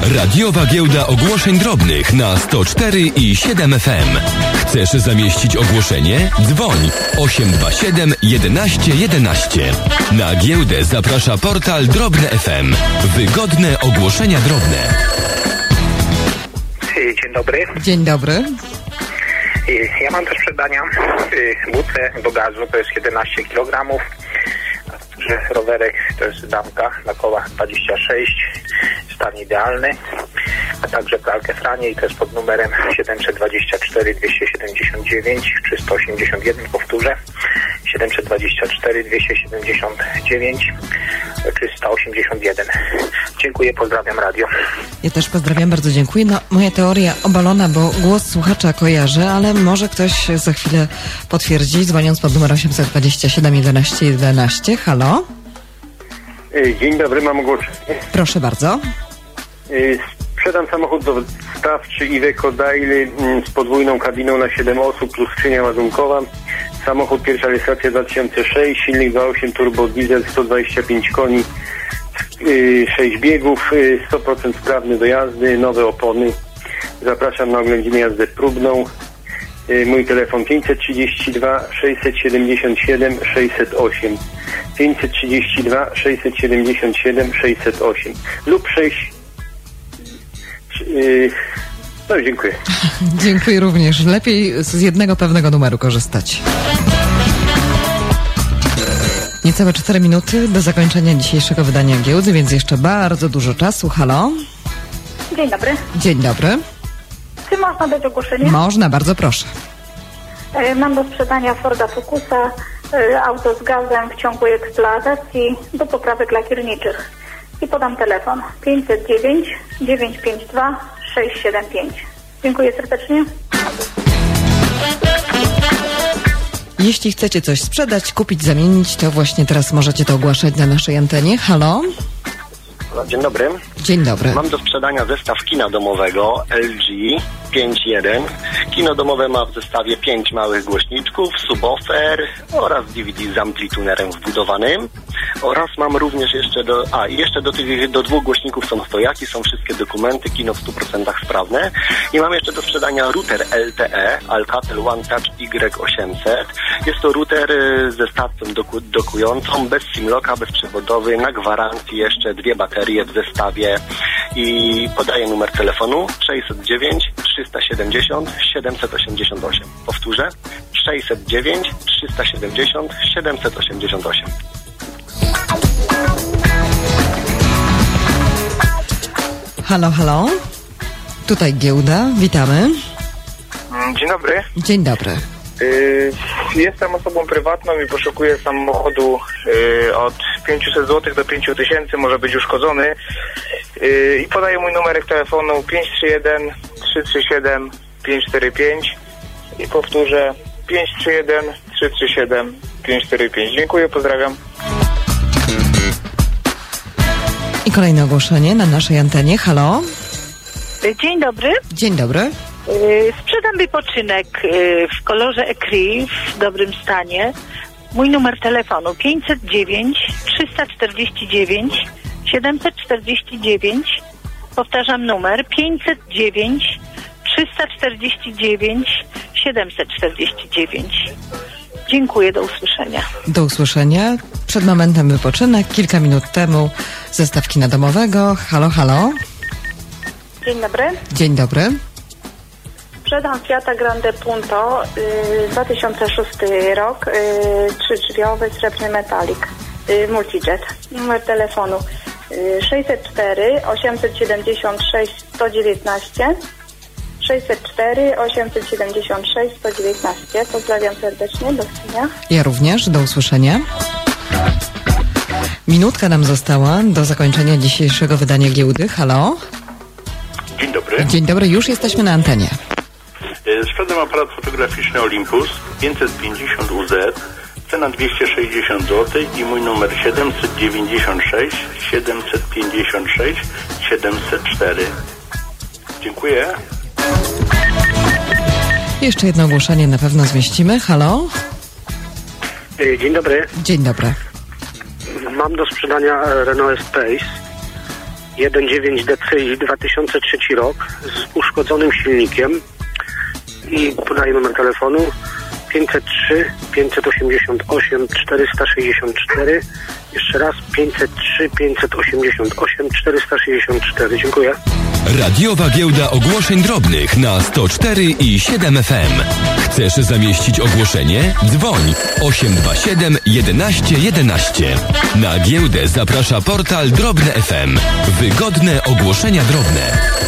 Radiowa giełda ogłoszeń drobnych na 104,7 FM. Chcesz zamieścić ogłoszenie? Dzwoń 827 11 11. Na giełdę zaprasza portal Drobne FM. Wygodne ogłoszenia drobne. Dzień dobry. Dzień dobry. Ja mam do sprzedania butlę do gazu, to jest 11 kg. Rowerek to jest damka na kołach 26, stan idealny, a także pralkę Franie i to jest pod numerem 724 279 381, powtórzę, 724 279 381. Dziękuję, pozdrawiam radio. Ja też pozdrawiam, bardzo dziękuję. No, moja teoria obalona, bo głos słuchacza kojarzę, ale może ktoś za chwilę potwierdzi, dzwoniąc pod numer 827 11 11. Halo? Dzień dobry, mam ogłoszenie. Proszę bardzo. Sprzedam samochód dostawczy Iveco Daily z podwójną kabiną na 7 osób plus skrzynia ładunkowa. Samochód pierwsza rejestracja 2006, silnik 2.8 turbo diesel, 125 koni, 6 biegów, 100% sprawny do jazdy, nowe opony. Zapraszam na oględziny jazdę próbną. Mój telefon 532 677 608. 532 677 608 lub 6. No, dziękuję. Dziękuję również. Lepiej z jednego pewnego numeru korzystać. Niecałe 4 minuty do zakończenia dzisiejszego wydania giełdy, więc jeszcze bardzo dużo czasu. Halo? Dzień dobry. Dzień dobry. Czy można dać ogłoszenie? Można, bardzo proszę. Mam do sprzedania Forda Focusa, auto z gazem w ciągłej eksploatacji do poprawek lakierniczych. I podam telefon 509 952 675. Dziękuję serdecznie. Jeśli chcecie coś sprzedać, kupić, zamienić, to właśnie teraz możecie to ogłaszać na naszej antenie. Halo? Dzień dobry. Dzień dobry. Mam do sprzedania zestaw kina domowego LG 5.1. Kino domowe ma w zestawie 5 małych głośniczków, subwoofer oraz DVD z amplitunerem wbudowanym. Oraz mam również jeszcze do 2 głośników są stojaki, są wszystkie dokumenty, kino w 100% sprawne. I mam jeszcze do sprzedania router LTE, Alcatel One Touch Y800. Jest to router ze stacją dokującą, bez simlocka, bezprzewodowy, na gwarancji jeszcze 2 baterie w zestawie. I podaję numer telefonu 609 370 788. Powtórzę 609 370 788. Halo, halo. Tutaj giełda, witamy. Dzień dobry. Dzień dobry. Jestem osobą prywatną i poszukuję samochodu od 500 zł do 5000, może być uszkodzony. I podaję mój numerek telefonu 531 337 545 i powtórzę 531 337 545. Dziękuję, pozdrawiam. I kolejne ogłoszenie na naszej antenie. Halo? Dzień dobry. Dzień dobry. Sprzedam wypoczynek w kolorze Ecri w dobrym stanie. Mój numer telefonu 509 349 749. Powtarzam numer 509 349 749. Dziękuję, do usłyszenia. Do usłyszenia. Przed momentem wypoczynek, kilka minut temu zestaw kina domowego. Halo, halo. Dzień dobry. Dzień dobry. Sprzedam Fiata Grande Punto 2006 rok, 3-drzwiowy, srebrny metalik, multijet. Numer telefonu 604 876 119 604 876 119. Pozdrawiam serdecznie, do widzenia. Ja również, do usłyszenia. Minutka nam została do zakończenia dzisiejszego wydania giełdy. Halo? Dzień dobry. Dzień dobry, już jesteśmy na antenie. Sprzedam aparat fotograficzny Olympus 550 UZ, cena 260 zł i mój numer 796 756 704. Dziękuję. Jeszcze jedno ogłoszenie na pewno zmieścimy. Halo? Dzień dobry. Dzień dobry. Mam do sprzedania Renault Espace 19 DCI 2003 rok z uszkodzonym silnikiem i podaję numer telefonu 503 588 464. Jeszcze raz 503 588 464. Dziękuję. Radiowa Giełda Ogłoszeń Drobnych na 104 i 7 FM. Chcesz zamieścić ogłoszenie? Dzwoń 827 11 11. Na giełdę zaprasza portal Drobne FM. Wygodne ogłoszenia drobne.